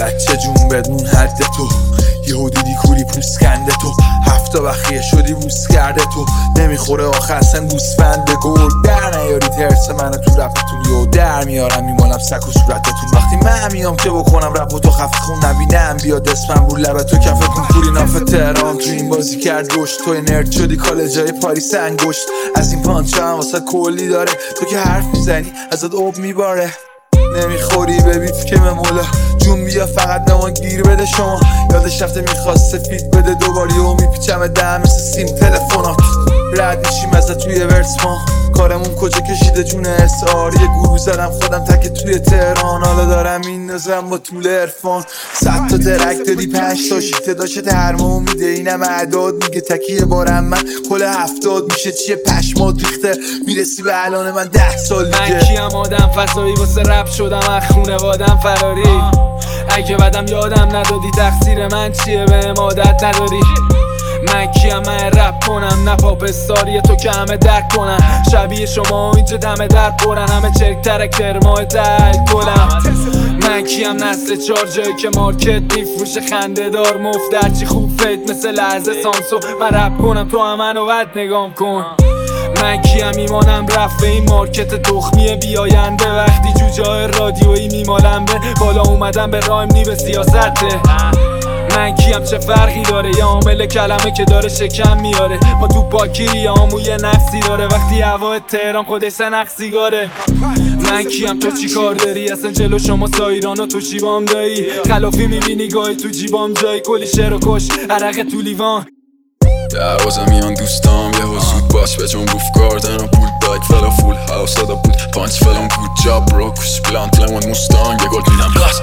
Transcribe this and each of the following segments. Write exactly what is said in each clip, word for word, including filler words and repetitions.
بچه جون بدون حد تو، یهو دیدی کولی پوست کنده تو، هفتا بخیه شدی بوس کرده تو، نمیخوره آخر سن گوسفند گل. در نیاری ترس منو تو رفتون، یو در میارم میمالم سک و صورتتون. وقتی من میام که بکنم رپ و تو خفه خون نبینم، بیاد اسمم رو لبه تو کفتون. پوری ناف تهران تو این بازی کرد گشت، توی نرد شدی کالجای پاریس انگشت. از این پانچه هم واسه کلی داره، تو که حرف میزنی ازت اوب میباره. نمیخوری به بیت که مولا جون بیا فقط نمان گیر بده شما. یادش رفته میخواست سفید بده دوباری و میپیچم دم مثل سیم تلفونات. رد میشیم ازت توی ورس ما، کارمون کجا کشیده جون اسعار. یه گروه زدم خودم تک توی تهران، حالا دارم این نظرم با طول عرفان. صد تا ترک دادی پنج تا شیته داشته ترمو میده، اینم اعداد میگه تکیه بارم من کل هفتاد میشه چیه پشمات ریخته. میرسی به الان من ده سال دیگه. من کیم آدم فضایی واسه رپ شدم از خونوادم فراری. اگه بدم یادم ندادی تقصیر من چیه بهم عادت نداری. من کیم من رپ کنم نه پاپ استاری تو که همه درک کنن. شبیه شما اینجا دم در پرن، همه چرکتر کرمای تلکلم. من کیم نسل چار جایی که مارکت میفروشه خنده دار مفت درچی خوب فید مثل لحظه سانسو. من رپ کنم تو هم منو بد نگام کن. من کیم میمانم رفت به این مارکت تخمی بیاینده. وقتی جوجه رادیویی میمالم به بالا اومدم به رایم نی به سیاسته. من کیم چه فرقی داره، یه عامل کلمه که داره شکم میاره. ما تو پاکیری یا همون یه نفسی داره، وقتی هوا تهران خودش سنخ سیگاره. من کیم تو چی کار داری اصلا جلو شما سایرانو تو جیبام دایی. خلافی میبینی گاهی تو جیبام جایی، کلی شعر و کش عرق تو لیوان. دروازه میان دوستام یه حسود باش به جون بوف گاردن و پول دایک فلا فول هاوس دادا بود پانچ فلان بود جاب برو کوش بلانت لیمون موستانگ یه گلد میدم راست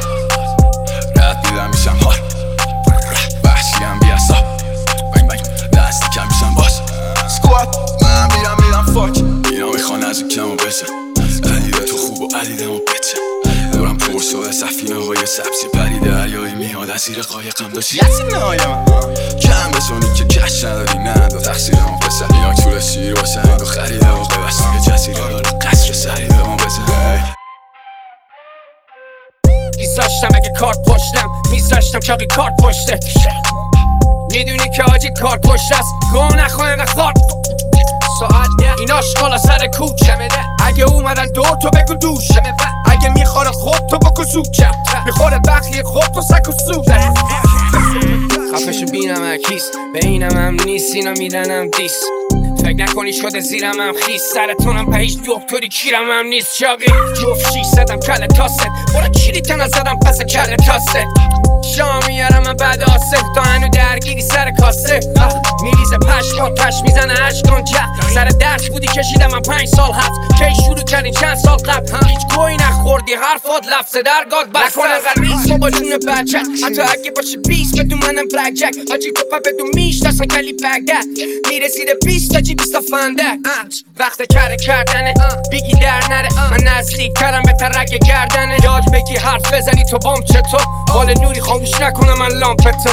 رد میدم میشم ها وحشیم بیاسا بینگ بینگ دستی کم میشم باش سکوات من میرم میرم فاک اینا میخوان از اون کمو بچه علیده تو خوب و علیده ما بچه دورم پرسوه سفینه های سبزی پریده دریایی میاد از زیر قایقم داشتی یسی نهایم کم بسونی که کش نداری نه دو تقصیر ما پسر ایناک طول شیر باشه انگو خریده و قبستی که جزیره داره قصر سری به ما بزن میذاشتم اگه کارت پشتم میذاشتم چاقی کارت پشته. میدونی که آجی کارت پشت است گوه نخواه اینقدر خارت ساعت این آشقالا سر کوچه. اگه اومدن دور تو بگو دوشه، اگه میخوره خود تو بکن سوچه. میخوره بخلی خود تو سک و سوچه. خفشو بینم اکیس به اینم هم نیست اینا میدنم دیس. فکر نکنی شده زیرم هم خیس سرتونم پهیش دکتری کیرم هم نیست. چاقی جفت شیش زدم کل تاسه برا کیری تنه زدم پس کل تاسه. شام میارم من بعد آسه تا هنو درگیری سر کاسه. میریزه پشمات پش میزنه عشقان که سر درس بودی کشیدم من پنج سال هفت. کی شروع کردیم چند سال قبل هیچ گوی نخوردی حرفات لفظه درگاد بس نکنه غریز ما با جون بچه حتی اگه باشه بیس بدون منم بلک جک. آجی تو پا بدون میش دستان کلی بگده میرسیده بیست تا جی بیستا فنده. وقت کره کردنه بگی در نره من نزدیک کردم به ترک گردنه. یاد بگی حرف بزنی تو بام چطور بال نوری خاموش نکنم من لامپتو.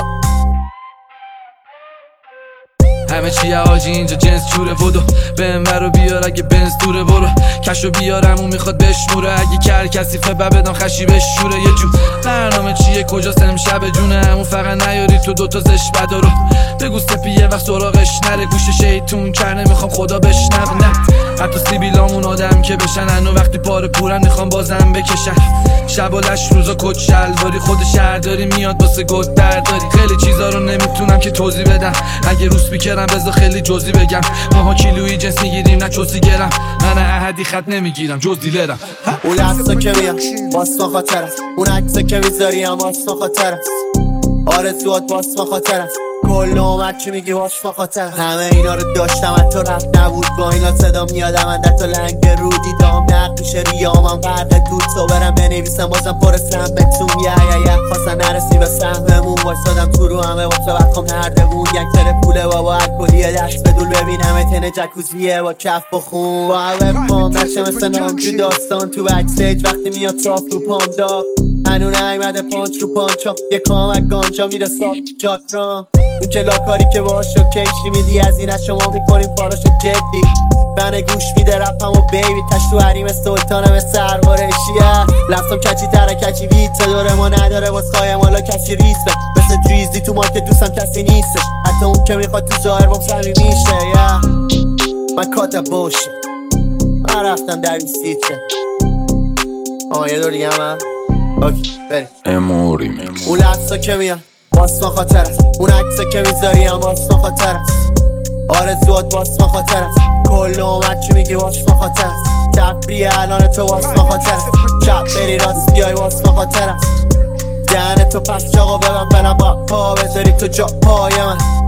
همه چیه آجی اینجا جنس چوره ودو بهم برو بیار اگه بنز دوره برو کشو بیارم اون میخواد بشموره. اگه کر کسیفه ببدان خشی بشوره یه جو برنامه چیه کجاست امشب جونه همون فقط نیاری تو دوتا زش بدارو بگو سپی یه وقت سراغش نره گوش شیطون کرنه میخوام خدا بشنو نه حتی سیبیلامون آدم که بشن هنو وقتی پاره پورن میخوام بازم بکشن. شب و لش روزا کت شلواری خود شهرداری میاد واسه گد درداری. خیلی چیزا رو نمیتونم که توضیح بدم اگه رو سپیکرم بذار خیلی جزئی بگم. ماها کیلویی جنس میگیریم نه چوسی گرم من احدی خط نمیگیرم جز دیلرم. اون لحظه که میام واسه خاطر است اون عکسه که میذاری هم واسه خاطر است آرزوات واسه خاطر است کل اومد چی میگی واسه خاطر. همه اینا رو داشتم حتی رفت نبود با اینا صدا میادم من در تا لنگ رو دیدام نقش ریامم غرق دود تو برم بنویسم بازم پر سهمتون یه یه یه خواستن نرسی به سهممون وایسادم تو رو همه واسه وقتم نردمون یک تره پوله بابا الکلیه دست بدول ببینم اتنه جکوزیه با کف بخون با همه پام نشه مثل نامجو داستان تو بکستیج وقتی میاد تراف رو پام داغ هنو نیمده پانچ رو پانچا یه کامک گانجا میره ساک جاکرام اون چه لاکاری که باشو کشی میدی از این از شما میکنیم پاراشو جدی من گوش میده رپم و بیبی تش تو حریم سلطانم سربارشیه لفتم کچی تره کچی ویته داره ما نداره باز خواهیم حالا کسی ریسه مثل دریزی تو مارکت دوستم کسی نیستش حتی اون که میخواد تو ظاهر بام سمی میشه yeah. من کاتب باشه من رفتم در این سیته آه یه دور دیگه هم اوکی بریم اموریم اون لحظا که میان واسما خاطر است اون عکسا که میذاری هم واسما خاطر است آرزوات واسما خاطر است کل اومد چی میگی واسما خاطر است تفریه الان تو واسما خاطر است چپ بری راست بیای واسما خاطر است دهن تو پس چاقو ببن برم با پا بذاری تو جا پای من